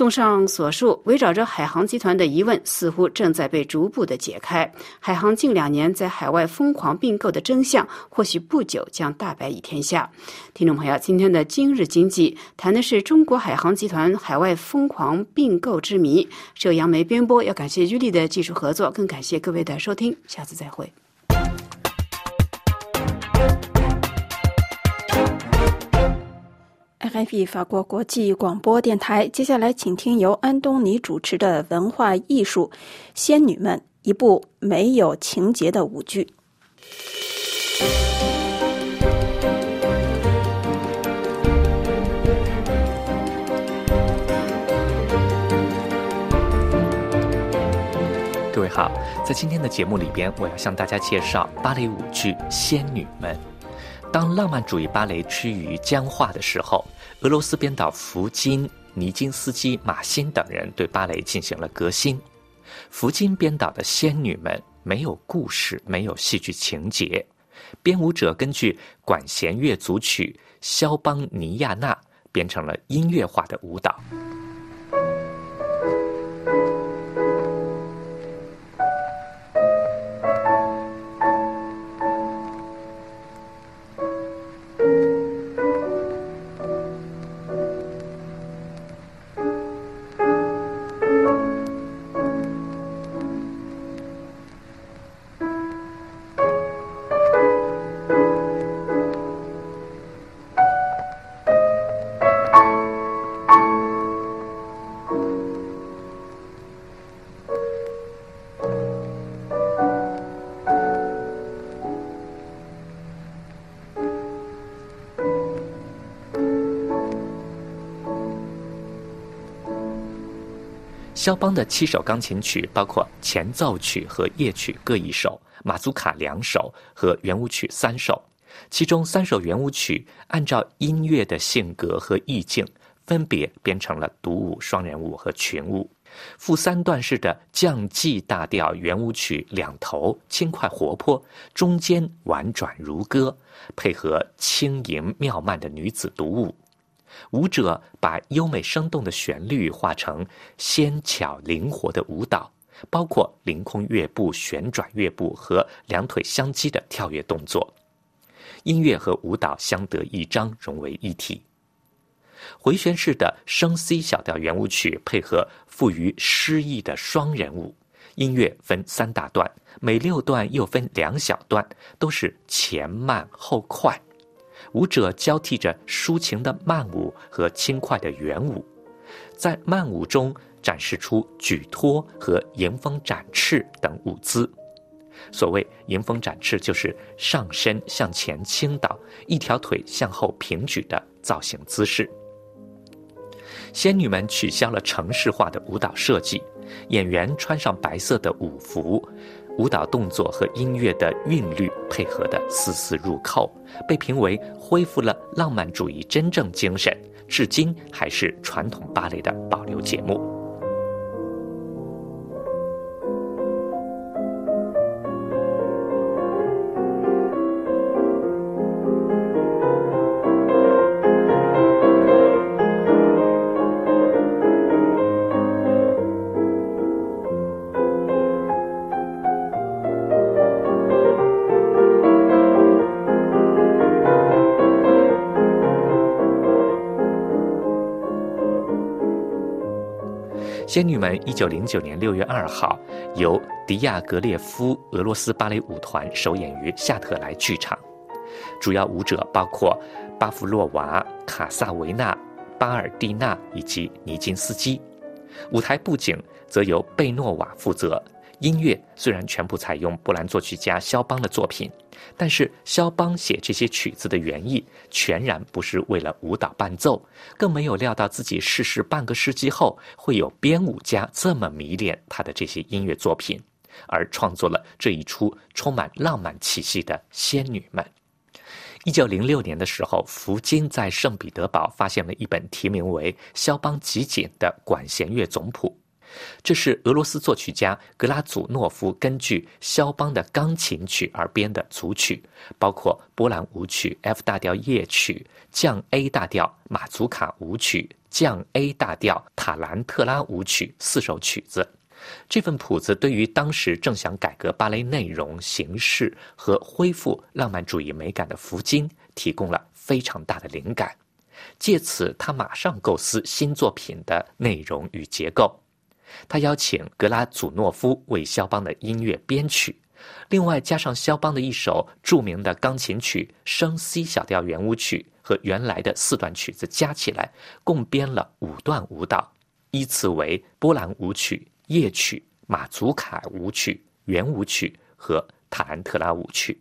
综上所述，围绕着海航集团的疑问似乎正在被逐步的解开。海航近2年在海外疯狂并购的真相，或许不久将大白于天下。听众朋友，今天的今日经济谈的是中国海航集团海外疯狂并购之谜，是由杨梅编播，要感谢居力的技术合作，更感谢各位的收听，下次再会。RFI 法国国际广播电台，接下来请听由安东尼主持的文化艺术《仙女们》，一部没有情节的舞剧。 各位好，在今天的节目里边，我要向大家介绍芭蕾舞剧《仙女们》。当浪漫主义芭蕾趋于僵化的时候，俄罗斯编导福金、尼金斯基、马欣等人对芭蕾进行了革新。福金编导的《仙女们》没有故事，没有戏剧情节，编舞者根据管弦乐组曲《肖邦尼亚娜》编成了音乐化的舞蹈。肖邦的7首钢琴曲包括前奏曲和夜曲各1首，马祖卡2首和圆舞曲3首。其中3首圆舞曲按照音乐的性格和意境，分别编成了独舞、双人舞和群舞。副3段式的降 G 大调圆舞曲2头轻快活泼，中间婉转如歌，配合轻盈妙曼的女子独舞。舞者把优美生动的旋律化成纤巧灵活的舞蹈，包括凌空跃步、旋转跃步和2腿相击的跳跃动作。音乐和舞蹈相得益彰，融为一体。回旋式的升 C 小调圆舞曲配合富于诗意的双人舞，音乐分3大段，每6段又分2小段，都是前慢后快。舞者交替着抒情的慢舞和轻快的圆舞，在慢舞中展示出举托和迎风展翅等舞姿。所谓迎风展翅，就是上身向前倾倒，一条腿向后平举的造型姿势。仙女们取消了程式化的舞蹈设计，演员穿上白色的舞服，舞蹈动作和音乐的韵律配合的丝丝入扣，被评为恢复了浪漫主义真正精神，至今还是传统芭蕾的保留节目。仙女们1909年6月2号由迪亚格列夫俄罗斯芭蕾舞团首演于夏特莱剧场，主要舞者包括巴夫洛娃、卡萨维纳、巴尔蒂娜以及尼金斯基。舞台布景则由贝诺瓦负责。音乐虽然全部采用波兰作曲家肖邦的作品，但是肖邦写这些曲子的原意全然不是为了舞蹈伴奏，更没有料到自己逝世半个世纪后会有编舞家这么迷恋他的这些音乐作品，而创作了这一出充满浪漫气息的仙女们。1906年的时候，福金在圣彼得堡发现了一本题名为《肖邦集锦》的管弦乐总谱，这是俄罗斯作曲家格拉祖诺夫根据肖邦的钢琴曲而编的组曲，包括波兰舞曲、F 大调夜曲、降 A 大调、马祖卡舞曲、 降 A 大调塔兰特拉舞曲4首曲子。这份谱子对于当时正想改革芭蕾内容、形式和恢复浪漫主义美感的福金提供了非常大的灵感。借此，他马上构思新作品的内容与结构。他邀请格拉祖诺夫为肖邦的音乐编曲，另外加上肖邦的一首著名的钢琴曲升 C 小调圆舞曲和原来的4段曲子加起来，共编了5段舞蹈，依次为波兰舞曲、夜曲、马祖卡舞曲、圆舞曲和塔兰特拉舞曲。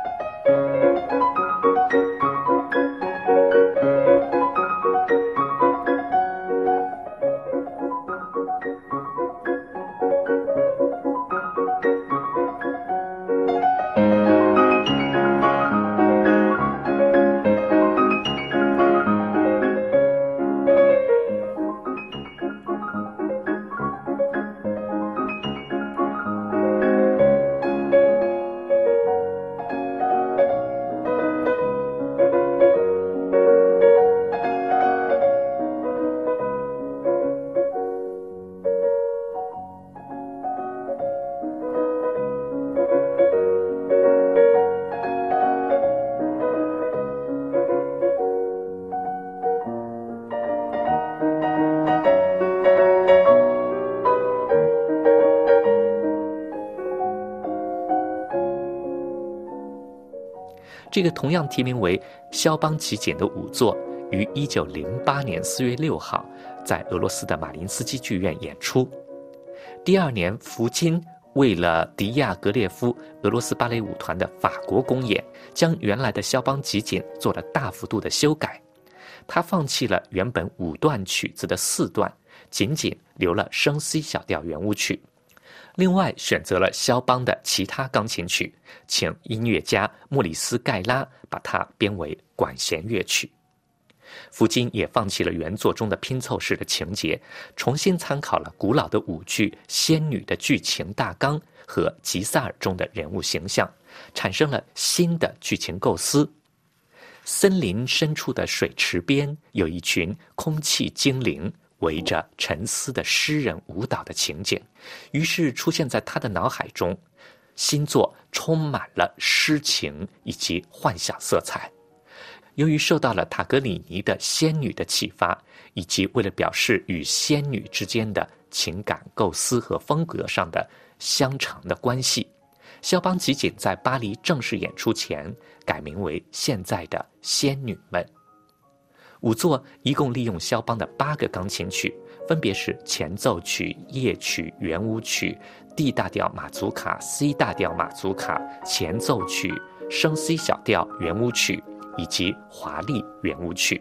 这个同样提名为肖邦集锦的舞作，于1908年4月6号在俄罗斯的马林斯基剧院演出。第2年，福金为了迪亚格列夫俄罗斯芭蕾舞团的法国公演，将原来的肖邦集锦做了大幅度的修改。他放弃了原本5段曲子的4段，仅仅留了升 C 小调圆舞曲。另外选择了肖邦的其他钢琴曲，请音乐家莫里斯·盖拉把它编为管弦乐曲。福金也放弃了原作中的拼凑式的情节，重新参考了古老的舞剧《仙女》的剧情大纲和吉萨尔中的人物形象，产生了新的剧情构思。森林深处的水池边，有一群空气精灵围着沉思的诗人舞蹈的情景，于是出现在他的脑海中。新作充满了诗情以及幻想色彩。由于受到了塔格里尼的《仙女》的启发，以及为了表示与仙女之间的情感构思和风格上的相长的关系，肖邦集锦在巴黎正式演出前改名为现在的《仙女们》。舞作一共利用肖邦的8个钢琴曲，分别是前奏曲、夜曲、圆舞曲、D 大调马祖卡、C 大调马祖卡、前奏曲、升 C 小调圆舞曲以及华丽圆舞曲。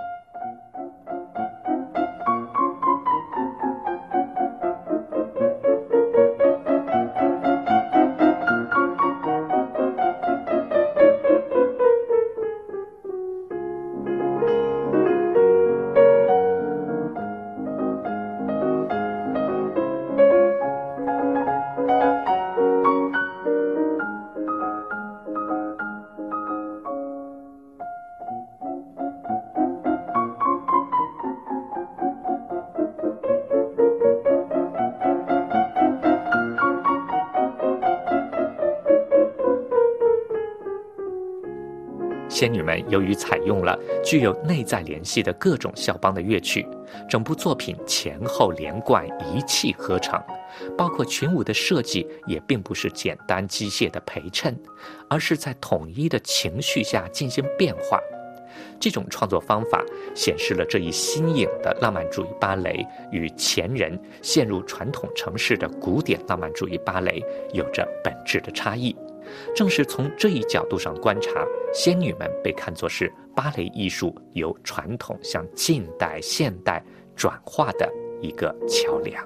仙女们由于采用了具有内在联系的各种肖邦的乐曲，整部作品前后连贯，一气呵成，包括群舞的设计也并不是简单机械的陪衬，而是在统一的情绪下进行变化。这种创作方法显示了这一新颖的浪漫主义芭蕾与前人陷入传统程式的古典浪漫主义芭蕾有着本质的差异。正是从这一角度上观察，仙女们被看作是芭蕾艺术由传统向近代现代转化的一个桥梁。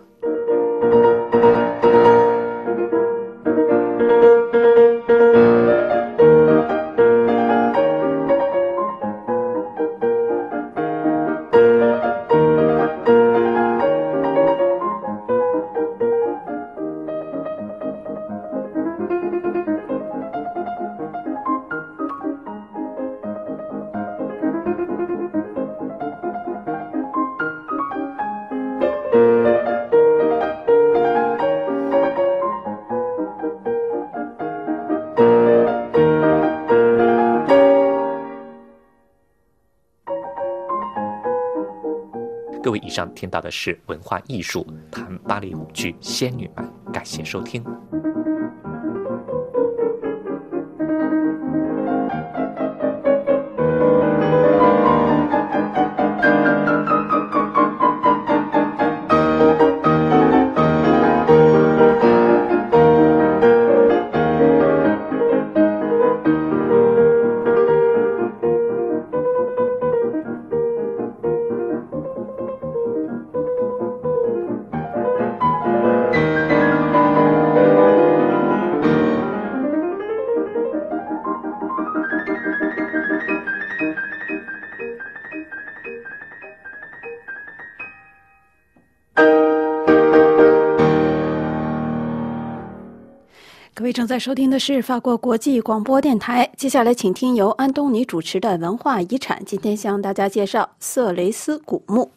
以上听到的是文化艺术，谈芭蕾舞剧《仙女们》，感谢收听。 各位正在收听的是法国国际广播电台，接下来请听由安东尼主持的文化遗产。今天向大家介绍色雷斯古墓。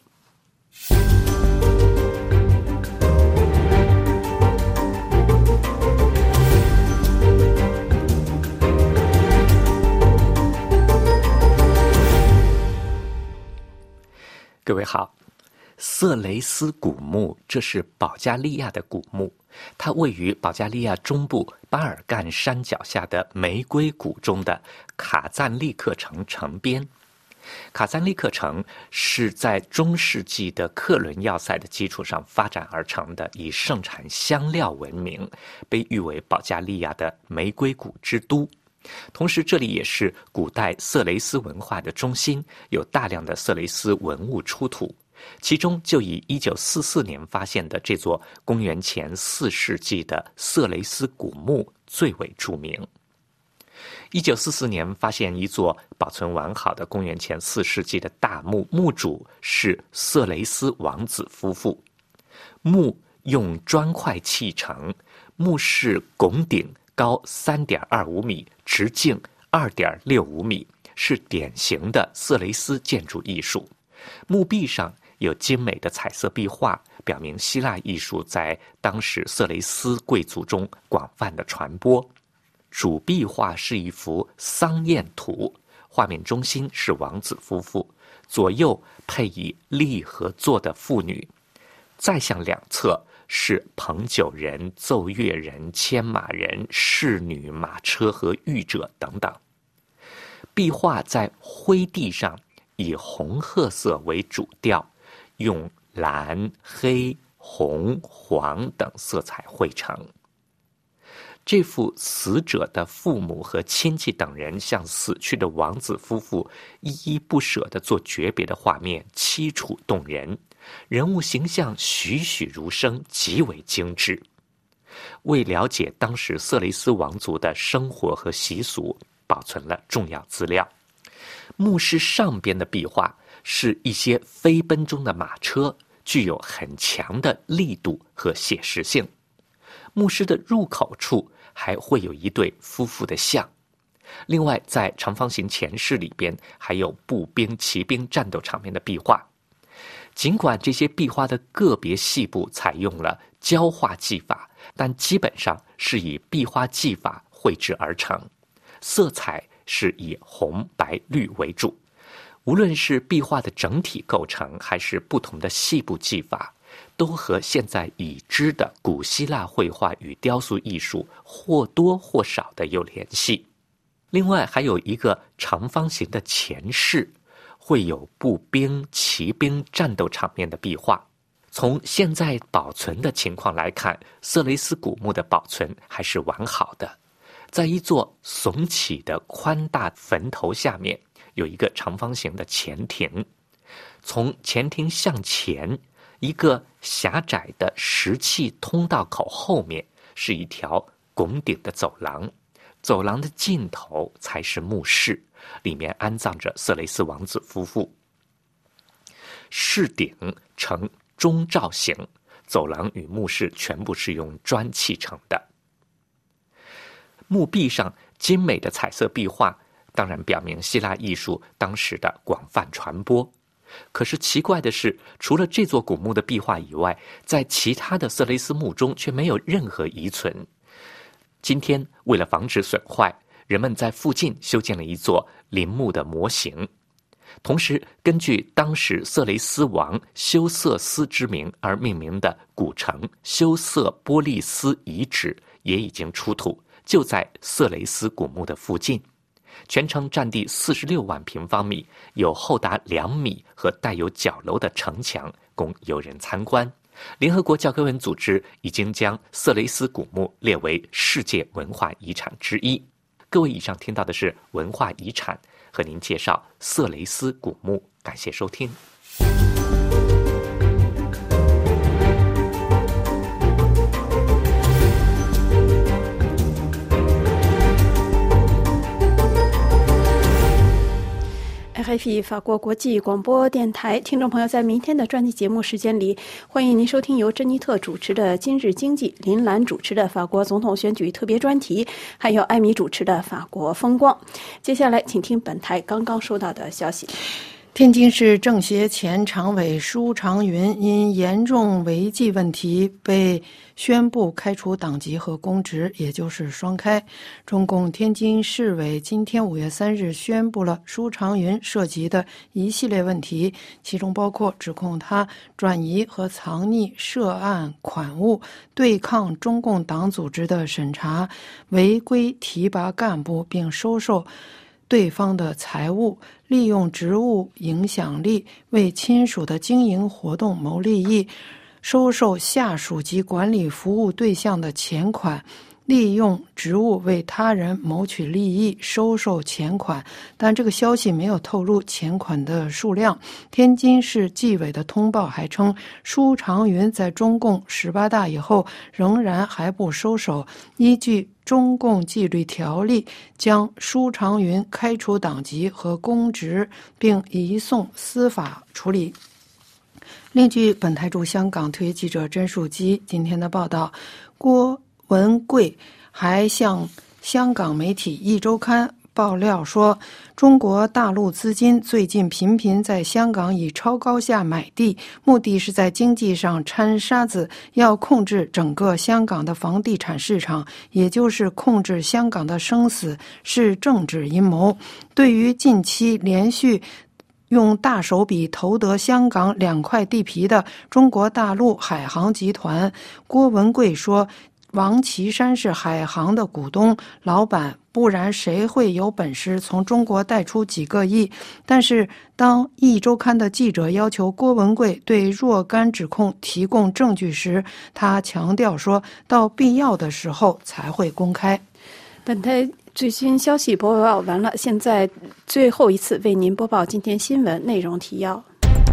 各位好，色雷斯古墓，这是保加利亚的古墓，它位于保加利亚中部巴尔干山脚下的玫瑰谷中的卡赞利克城城边。卡赞利克城是在中世纪的克伦要塞的基础上发展而成的，以盛产香料闻名，被誉为保加利亚的玫瑰谷之都。同时这里也是古代色雷斯文化的中心，有大量的色雷斯文物出土，其中就以1944年发现的这座公元前4世纪的色雷斯古墓最为著名。1944年发现一座保存完好的公元前4世纪的大墓，墓主是色雷斯王子夫妇。墓用砖块砌成，墓室拱顶高3.25米，直径2.65米，是典型的色雷斯建筑艺术。墓壁上有精美的彩色壁画，表明希腊艺术在当时色雷斯贵族中广泛的传播。主壁画是一幅丧宴图，画面中心是王子夫妇，左右配以立和坐的妇女，再向两侧是捧酒人、奏乐人、牵马人、侍女、马车和御者等等。壁画在灰地上以红褐色为主调，用蓝、黑、红、黄等色彩绘成。这幅死者的父母和亲戚等人向死去的王子夫妇依依不舍地做诀别的画面凄楚动人，人物形象栩栩如生，极为精致。为了解当时色雷斯王族的生活和习俗，保存了重要资料。墓室上边的壁画是一些飞奔中的马车，具有很强的力度和写实性。墓室的入口处还会有一对夫妇的像。另外，在长方形前室里边还有步兵、骑兵战斗场面的壁画。尽管这些壁画的个别细部采用了焦画技法，但基本上是以壁画技法绘制而成，色彩是以红、白、绿为主。无论是壁画的整体构成，还是不同的细部技法，都和现在已知的古希腊绘画与雕塑艺术或多或少的有联系。另外还有一个长方形的前室，会有步兵、骑兵战斗场面的壁画。从现在保存的情况来看，色雷斯古墓的保存还是完好的。在一座耸起的宽大坟头下面，有一个长方形的前庭，从前庭向前一个狭窄的石砌通道口后面是一条拱顶的走廊，走廊的尽头才是墓室，里面安葬着色雷斯王子夫妇。室顶呈钟罩形，走廊与墓室全部是用砖砌成的。墓壁上精美的彩色壁画当然表明希腊艺术当时的广泛传播。可是奇怪的是，除了这座古墓的壁画以外，在其他的色雷斯墓中却没有任何遗存。今天为了防止损坏，人们在附近修建了一座陵墓的模型。 同时，根据当时色雷斯王修瑟斯之名而命名的古城修瑟波利斯遗址也已经出土，就在色雷斯古墓的附近。全城占地46万平方米，有厚达2米和带有角楼的城墙供游人参观。联合国教科文组织已经将色雷斯古墓列为世界文化遗产之一。各位，以上听到的是文化遗产，和您介绍色雷斯古墓。感谢收听。 RFI 法国国际广播电台听众朋友，在明天的专题节目时间里，欢迎您收听由珍妮特主持的今日经济，林兰主持的法国总统选举特别专题，还有艾米主持的法国风光。接下来请听本台刚刚收到的消息。 天津市政协前常委舒长云因严重违纪问题被宣布开除党籍和公职，也就是双开。中共天津市委今天5月3日宣布了舒长云涉及的一系列问题，其中包括指控他转移和藏匿涉案款物，对抗中共党组织的审查，违规提拔干部并收受对方的财物，利用职务影响力为亲属的经营活动谋利益，收受下属及管理服务对象的钱款，利用职务为他人谋取利益，收受钱款，但这个消息没有透露钱款的数量。天津市纪委的通报还称，舒长云在中共18大以后仍然还不收手，依据中共纪律条例将舒长云开除党籍和公职，并移送司法处理。另据本台驻香港特约记者甄树基今天的报道，郭文贵还向香港媒体《一周刊》爆料说，中国大陆资金最近频频在香港以超高价买地，目的是在经济上掺沙子，要控制整个香港的房地产市场，也就是控制香港的生死，是政治阴谋。对于近期连续用大手笔投得香港2块地皮的中国大陆海航集团，郭文贵说，王岐山是海航的股东老板，不然谁会有本事从中国贷出几个亿？但是当《一周刊》的记者要求郭文贵对若干指控提供证据时，他强调说，到必要的时候才会公开。 本台最新消息播报完了，现在最后一次为您播报今天新闻内容提要。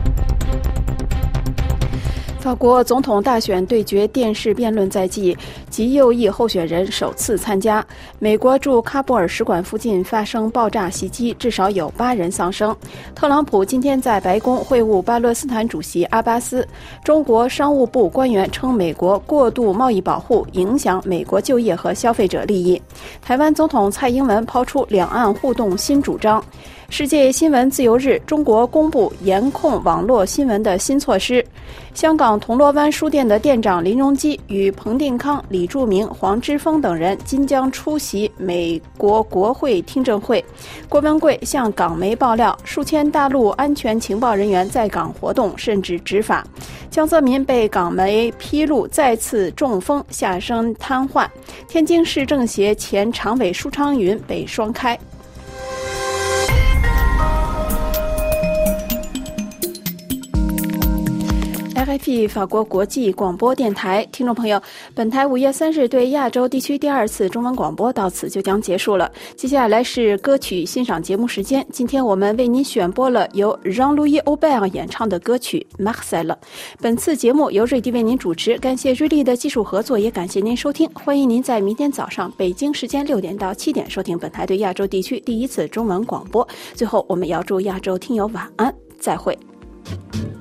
法国总统大选对决电视辩论在即，极右翼候选人首次参加。美国驻喀布尔使馆附近发生爆炸袭击，至少有8人丧生。特朗普今天在白宫会晤巴勒斯坦主席阿巴斯。中国商务部官员称，美国过度贸易保护影响美国就业和消费者利益。台湾总统蔡英文抛出两岸互动新主张。世界新闻自由日，中国公布严控网络新闻的新措施。香港铜锣湾书店的店长林荣基与彭定康、李柱铭、黄之锋等人今将出席美国国会听证会。郭文贵向港媒爆料，数千大陆安全情报人员在港活动，甚至执法。江泽民被港媒披露再次中风，下身瘫痪。天津市政协前常委舒昌云被双开。RFI 法国国际广播电台听众朋友，本台5月3日对亚洲地区第2次中文广播到此就将结束了。接下来是歌曲欣赏节目时间，今天我们为您选播了由 Jean-Louis Aubert 演唱的歌曲 Marcel。 本次节目由瑞迪为您主持，感谢瑞丽的技术合作，也感谢您收听。欢迎您在明天早上北京时间6点到7点收听本台对亚洲地区第1次中文广播。最后我们要祝亚洲听友晚安，再会。